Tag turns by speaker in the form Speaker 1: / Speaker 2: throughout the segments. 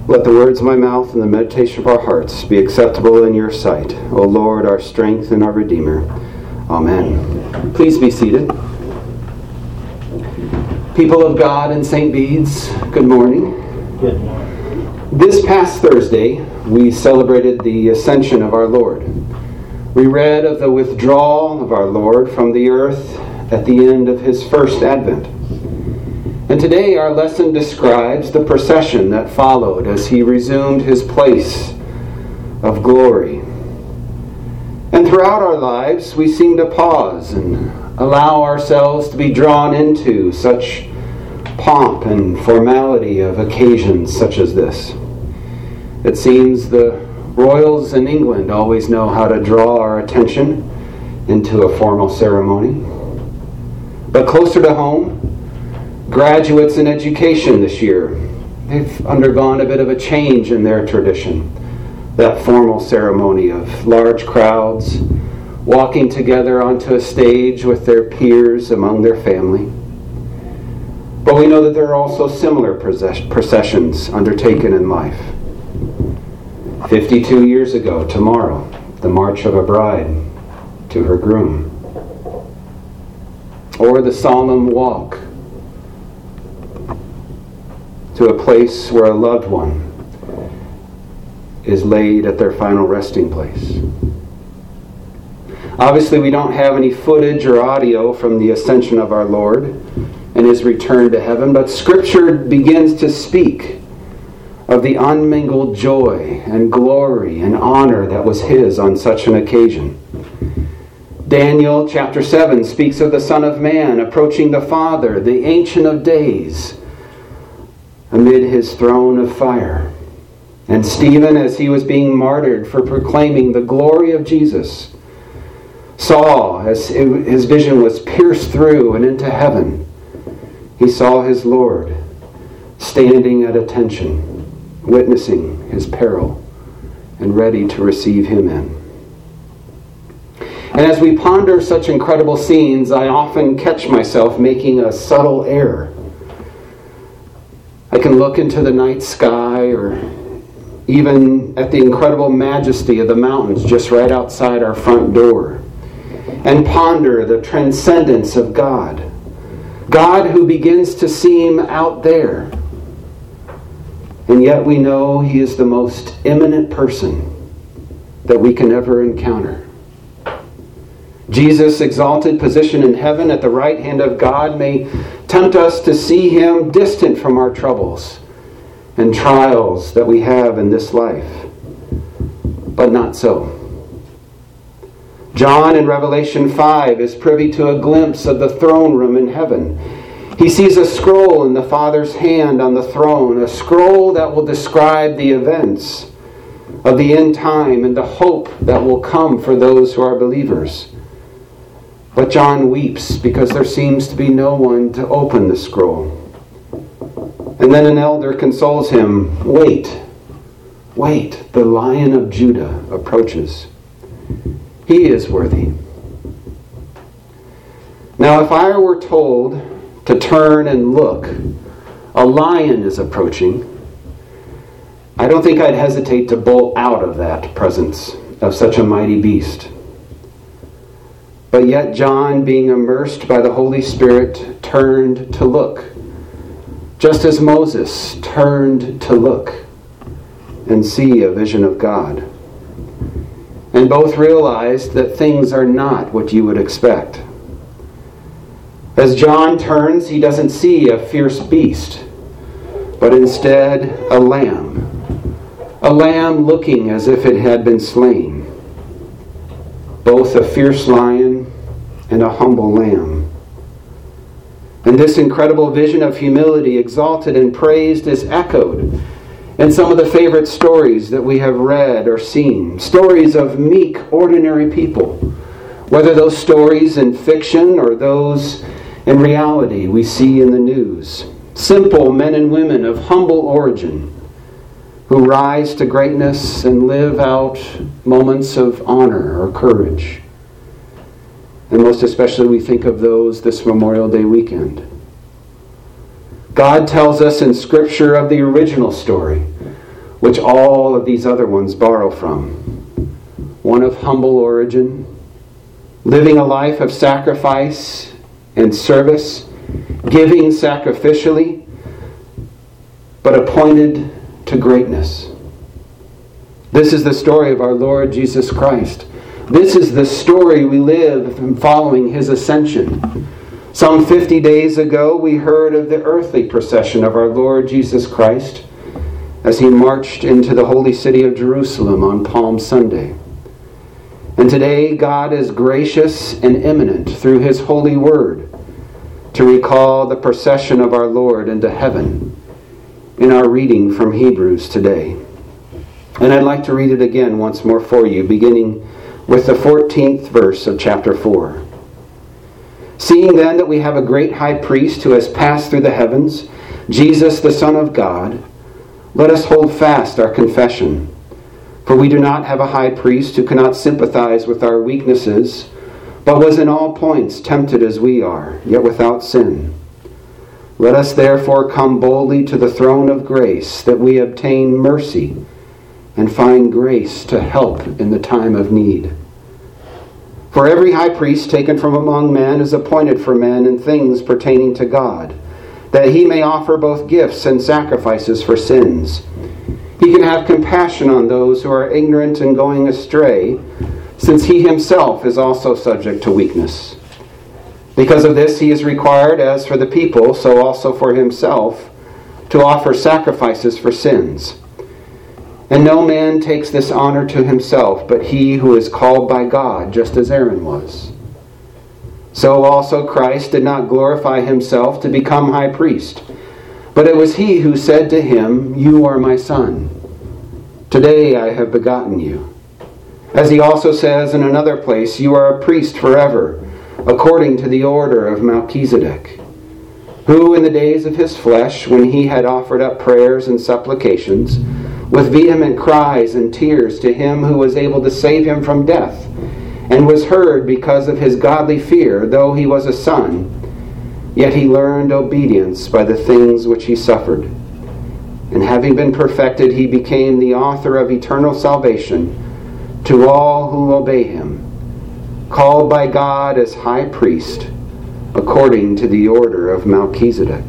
Speaker 1: Let the words of my mouth and the meditation of our hearts be acceptable in your sight, O Lord, our strength and our Redeemer. Amen. Please be seated. People of God in St. Bede's, good morning.
Speaker 2: Good morning.
Speaker 1: This past Thursday, we celebrated the Ascension of our Lord. We read of the withdrawal of our Lord from the earth at the end of his first advent. And today our lesson describes the procession that followed as he resumed his place of glory. And throughout our lives, we seem to pause and allow ourselves to be drawn into such pomp and formality of occasions such as this. It seems the royals in England always know how to draw our attention into a formal ceremony. But closer to home, graduates in education this year, they've undergone a bit of a change in their tradition. That formal ceremony of large crowds walking together onto a stage with their peers among their family. But we know that there are also similar processions undertaken in life. 52 years ago tomorrow, the march of a bride to her groom. Or the solemn walk to a place where a loved one is laid at their final resting place. Obviously, we don't have any footage or audio from the ascension of our Lord and his return to heaven, but Scripture begins to speak of the unmingled joy and glory and honor that was his on such an occasion. Daniel chapter 7 speaks of the Son of Man approaching the Father, the Ancient of Days, amid his throne of fire. And Stephen, as he was being martyred for proclaiming the glory of Jesus, saw, as his vision was pierced through and into heaven, he saw his Lord standing at attention, witnessing his peril and ready to receive him in. And as we ponder such incredible scenes, I often catch myself making a subtle error. I can look into the night sky or even at the incredible majesty of the mountains just right outside our front door and ponder the transcendence of God. God who begins to seem out there. And yet we know he is the most immanent person that we can ever encounter. Jesus' exalted position in heaven at the right hand of God may tempt us to see him distant from our troubles and trials that we have in this life. But not so. John in Revelation 5 is privy to a glimpse of the throne room in heaven. He sees a scroll in the Father's hand on the throne, a scroll that will describe the events of the end time and the hope that will come for those who are believers. But John weeps because there seems to be no one to open the scroll. And then an elder consoles him, Wait, the Lion of Judah approaches. He is worthy. Now, if I were told to turn and look, a lion is approaching, I don't think I'd hesitate to bolt out of that presence of such a mighty beast. But yet John, being immersed by the Holy Spirit, turned to look, just as Moses turned to look and see a vision of God. And both realized that things are not what you would expect. As John turns, he doesn't see a fierce beast, but instead a lamb looking as if it had been slain. Both a fierce lion and a humble lamb. And this incredible vision of humility, exalted and praised, is echoed in some of the favorite stories that we have read or seen. Stories of meek, ordinary people. Whether those stories in fiction or those in reality we see in the news. Simple men and women of humble origin who rise to greatness and live out moments of honor or courage. And most especially we think of those this Memorial Day weekend. God tells us in Scripture of the original story, which all of these other ones borrow from. One of humble origin, living a life of sacrifice and service, giving sacrificially, but appointed to greatness. This is the story of our Lord Jesus Christ. This is the story we live in following his ascension. Some 50 days ago, we heard of the earthly procession of our Lord Jesus Christ as he marched into the holy city of Jerusalem on Palm Sunday. And today, God is gracious and imminent through his holy word to recall the procession of our Lord into heaven in our reading from Hebrews today. And I'd like to read it again once more for you, beginning with the 14th verse of chapter 4. Seeing then that we have a great high priest who has passed through the heavens, Jesus the Son of God, let us hold fast our confession. For we do not have a high priest who cannot sympathize with our weaknesses, but was in all points tempted as we are, yet without sin. Let us therefore come boldly to the throne of grace, that we obtain mercy and find grace to help in the time of need. For every high priest taken from among men is appointed for men in things pertaining to God, that he may offer both gifts and sacrifices for sins. He can have compassion on those who are ignorant and going astray, since he himself is also subject to weakness. Because of this, he is required, as for the people, so also for himself, to offer sacrifices for sins. And no man takes this honor to himself, but he who is called by God, just as Aaron was. So also Christ did not glorify himself to become high priest, but it was he who said to him, "You are my son. Today I have begotten you." As he also says in another place, "You are a priest forever, according to the order of Melchizedek, who in the days of his flesh, when he had offered up prayers and supplications, with vehement cries and tears to him who was able to save him from death, and was heard because of his godly fear, though he was a son, yet he learned obedience by the things which he suffered. And having been perfected, he became the author of eternal salvation to all who obey him, called by God as high priest, according to the order of Melchizedek."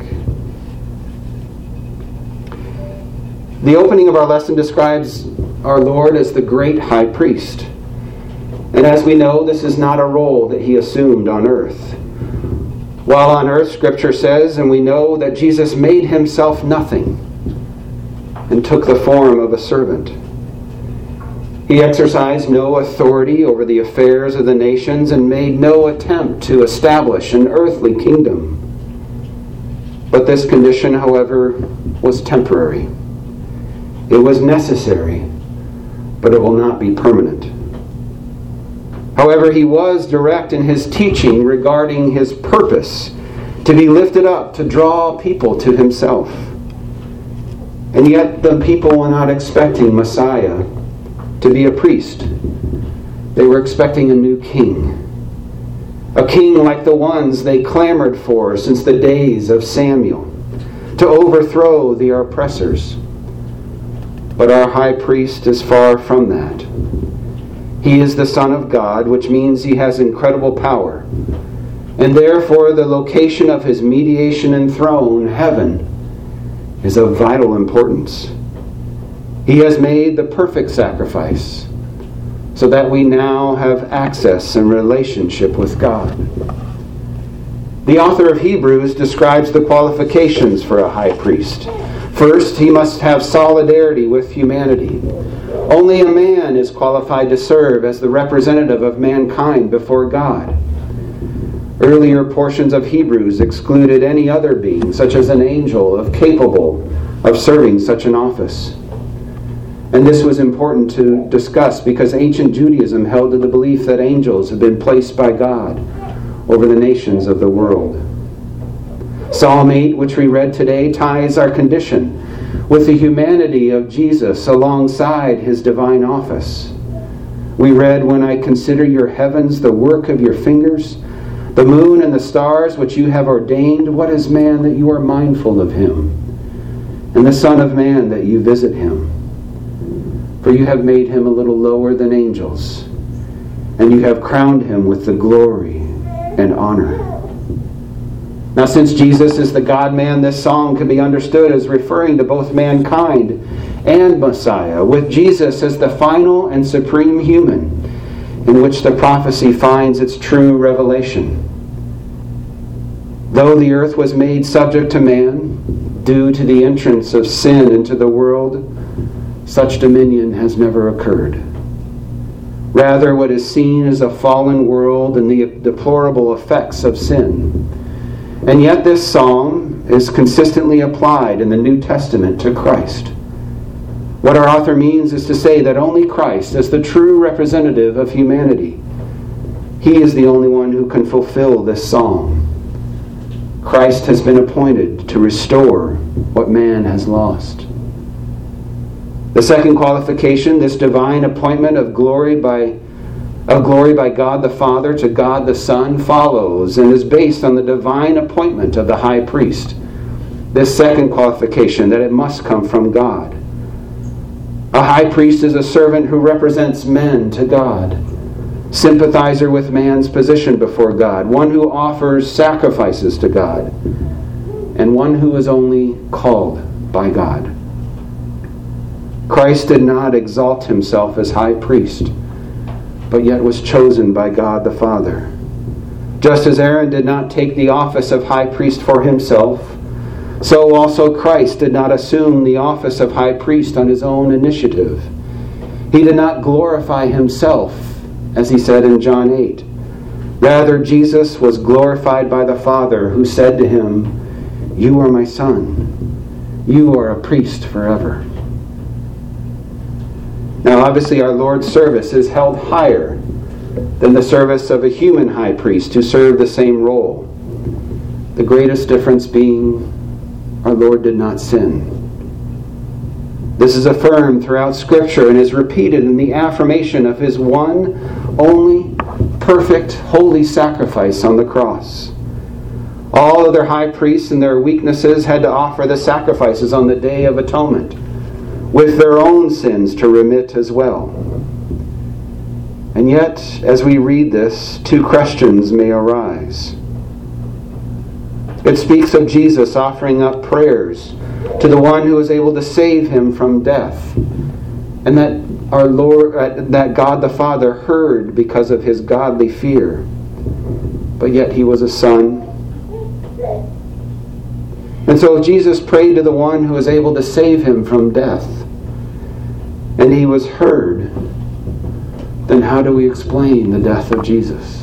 Speaker 1: The opening of our lesson describes our Lord as the great high priest. And as we know, this is not a role that he assumed on earth. While on earth, Scripture says, and we know that Jesus made himself nothing and took the form of a servant. He exercised no authority over the affairs of the nations and made no attempt to establish an earthly kingdom. But this condition, however, was temporary. It was necessary, but it will not be permanent. However, he was direct in his teaching regarding his purpose to be lifted up, to draw people to himself. And yet the people were not expecting Messiah to be a priest. They were expecting a new king. A king like the ones they clamored for since the days of Samuel, to overthrow the oppressors. But our high priest is far from that. He is the Son of God, which means he has incredible power. And therefore the location of his mediation and throne, heaven, is of vital importance. He has made the perfect sacrifice so that we now have access and relationship with God. The author of Hebrews describes the qualifications for a high priest. First, he must have solidarity with humanity. Only a man is qualified to serve as the representative of mankind before God. Earlier portions of Hebrews excluded any other being, such as an angel, capable of serving such an office. And this was important to discuss because ancient Judaism held to the belief that angels had been placed by God over the nations of the world. Psalm 8, which we read today, ties our condition with the humanity of Jesus alongside his divine office. We read, "When I consider your heavens, the work of your fingers, the moon and the stars which you have ordained, what is man that you are mindful of him, and the Son of Man that you visit him? For you have made him a little lower than angels, and you have crowned him with the glory and honor. Now, since Jesus is the God-man, this song can be understood as referring to both mankind and Messiah, with Jesus as the final and supreme human, in which the prophecy finds its true revelation. Though the earth was made subject to man, due to the entrance of sin into the world, such dominion has never occurred. Rather, what is seen is a fallen world and the deplorable effects of sin. And yet this psalm is consistently applied in the New Testament to Christ. What our author means is to say that only Christ, as the true representative of humanity, he is the only one who can fulfill this psalm. Christ has been appointed to restore what man has lost. The second qualification, this divine appointment of glory by God the Father to God the Son, follows and is based on the divine appointment of the high priest. This second qualification, that it must come from God. A high priest is a servant who represents men to God, sympathizer with man's position before God, one who offers sacrifices to God, and one who is only called by God. Christ did not exalt himself as high priest, but yet was chosen by God the Father. Just as Aaron did not take the office of high priest for himself, so also Christ did not assume the office of high priest on his own initiative. He did not glorify himself, as he said in John 8. Rather, Jesus was glorified by the Father, who said to him, "You are my Son. You are a priest forever." Now, obviously, our Lord's service is held higher than the service of a human high priest who served the same role. The greatest difference being our Lord did not sin. This is affirmed throughout Scripture and is repeated in the affirmation of his one, only, perfect, holy sacrifice on the cross. All other high priests in their weaknesses had to offer the sacrifices on the Day of Atonement, with their own sins to remit as well. And yet, as we read this, two questions may arise. It speaks of Jesus offering up prayers to the one who was able to save him from death, and that our Lord, that God the Father heard because of his godly fear, but yet he was a son. And so if Jesus prayed to the one who was able to save him from death, and he was heard, then how do we explain the death of Jesus?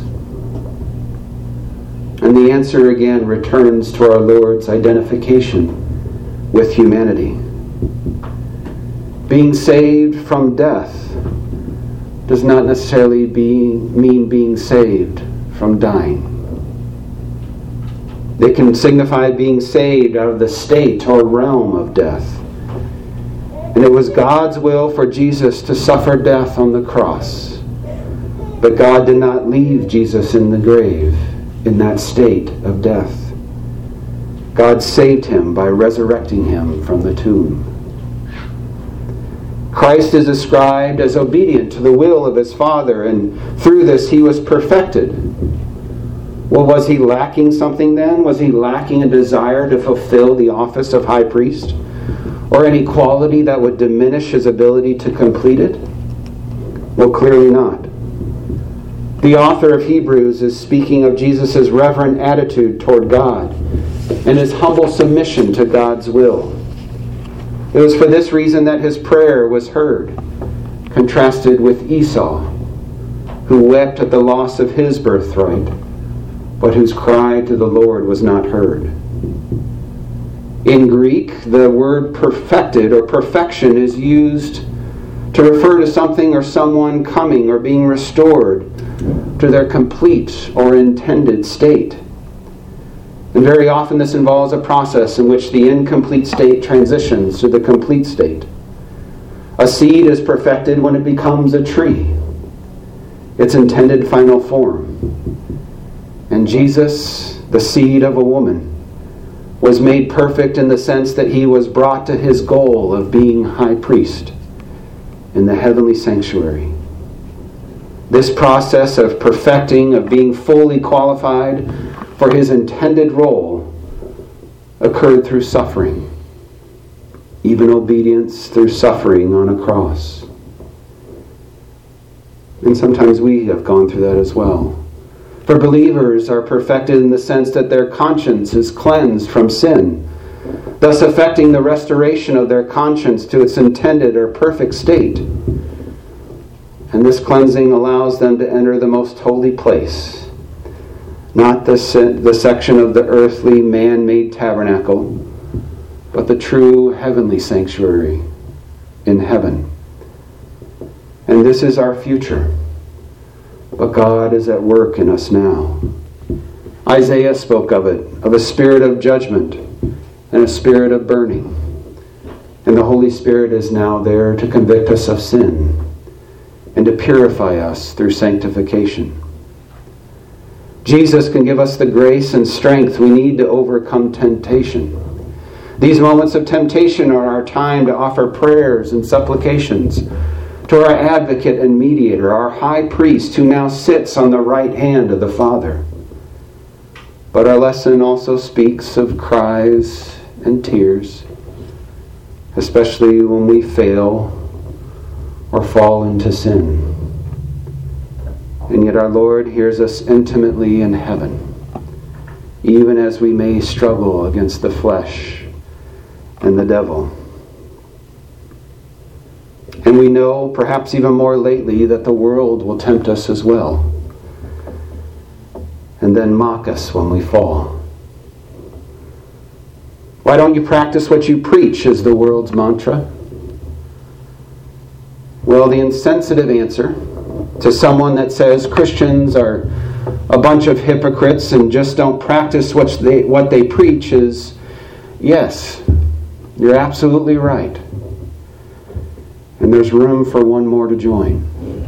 Speaker 1: And the answer again returns to our Lord's identification with humanity. Being saved from death does not necessarily mean being saved from dying. It can signify being saved out of the state or realm of death. And it was God's will for Jesus to suffer death on the cross. But God did not leave Jesus in the grave in that state of death. God saved him by resurrecting him from the tomb. Christ is described as obedient to the will of his Father, and through this he was perfected. Well, was he lacking something then? Was he lacking a desire to fulfill the office of high priest? Or any quality that would diminish his ability to complete it? Well, clearly not. The author of Hebrews is speaking of Jesus' reverent attitude toward God and his humble submission to God's will. It was for this reason that his prayer was heard, contrasted with Esau, who wept at the loss of his birthright, but whose cry to the Lord was not heard. In Greek, the word perfected or perfection is used to refer to something or someone coming or being restored to their complete or intended state. And very often this involves a process in which the incomplete state transitions to the complete state. A seed is perfected when it becomes a tree, its intended final form. And Jesus, the seed of a woman, was made perfect in the sense that he was brought to his goal of being high priest. in the heavenly sanctuary. This process of perfecting, of being fully qualified for his intended role, occurred through suffering, even obedience through suffering on a cross. And sometimes we have gone through that as well. For believers are perfected in the sense that their conscience is cleansed from sin, thus affecting the restoration of their conscience to its intended or perfect state. And this cleansing allows them to enter the most holy place, not the section of the earthly man-made tabernacle, but the true heavenly sanctuary in heaven. And this is our future. But God is at work in us now. Isaiah spoke of it, of a spirit of judgment and a spirit of burning. And the Holy Spirit is now there to convict us of sin and to purify us through sanctification. Jesus can give us the grace and strength we need to overcome temptation. These moments of temptation are our time to offer prayers and supplications to our advocate and mediator, our high priest who now sits on the right hand of the Father. But our lesson also speaks of cries and tears, especially when we fail or fall into sin. And yet our Lord hears us intimately in heaven, even as we may struggle against the flesh and the devil. And we know, perhaps even more lately, that the world will tempt us as well, and then mock us when we fall. Why don't you practice what you preach, is the world's mantra. Well, the insensitive answer to someone that says Christians are a bunch of hypocrites and just don't practice what they preach is, yes, you're absolutely right. And there's room for one more to join.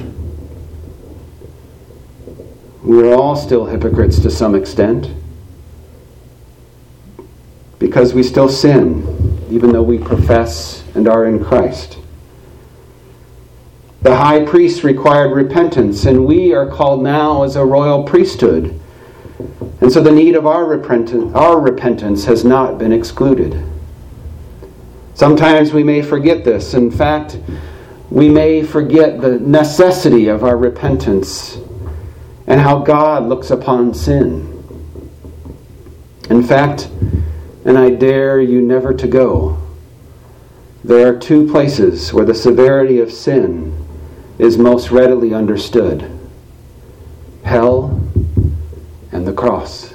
Speaker 1: We're all still hypocrites to some extent, because we still sin, even though we profess and are in Christ. The high priest required repentance, and we are called now as a royal priesthood. And so the need of our repentance has not been excluded. Sometimes we may forget this. In fact, we may forget the necessity of our repentance and how God looks upon sin. In fact, and I dare you never to go, there are two places where the severity of sin is most readily understood: hell and the cross.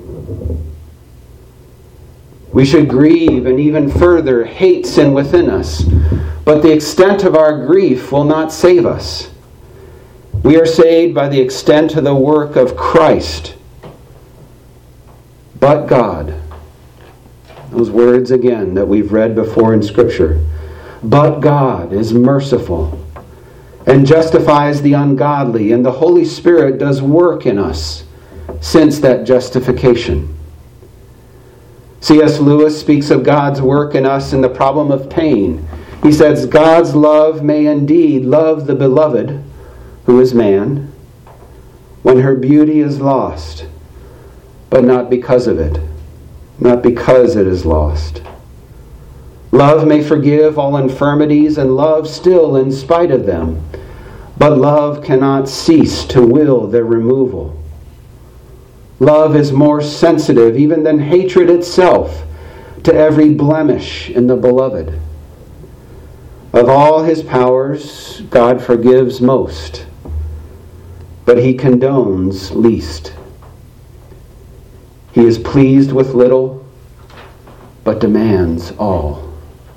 Speaker 1: We should grieve and even further hate sin within us, but the extent of our grief will not save us. We are saved by the extent of the work of Christ. But God, those words again that we've read before in Scripture, but God is merciful and justifies the ungodly, and the Holy Spirit does work in us since that justification. C.S. Lewis speaks of God's work in us in the problem of pain. He says, God's love may indeed love the beloved, who is man, when her beauty is lost, but not because of it, not because it is lost. Love may forgive all infirmities, and love still in spite of them, but love cannot cease to will their removal. Love is more sensitive even than hatred itself to every blemish in the beloved. Of all his powers, God forgives most, but he condones least. He is pleased with little, but demands all.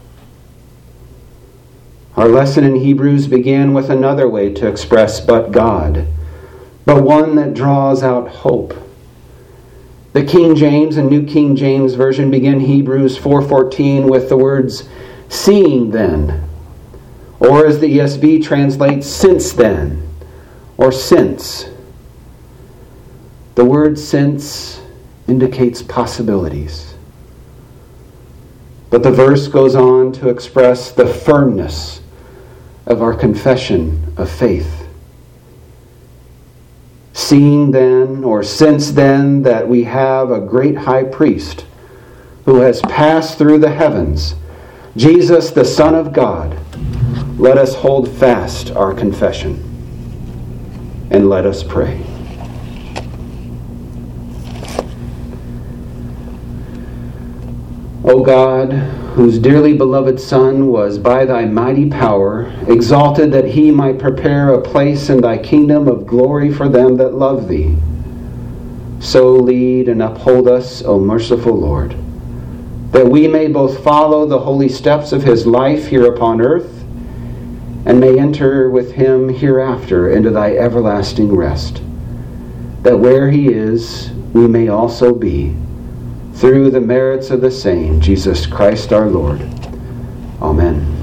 Speaker 1: Our lesson in Hebrews began with another way to express but God, but one that draws out hope. The King James and New King James Version begin Hebrews 4:14 with the words, seeing then, or as the ESV translates, since then, or since. The word since indicates possibilities. But the verse goes on to express the firmness of our confession of faith. Seeing then, or since then, that we have a great high priest who has passed through the heavens, Jesus, the Son of God, let us hold fast our confession, and let us pray. O God, whose dearly beloved Son was by thy mighty power exalted that he might prepare a place in thy kingdom of glory for them that love thee, so lead and uphold us, O merciful Lord, that we may both follow the holy steps of his life here upon earth and may enter with him hereafter into thy everlasting rest, that where he is we may also be, through the merits of the same, Jesus Christ our Lord. Amen.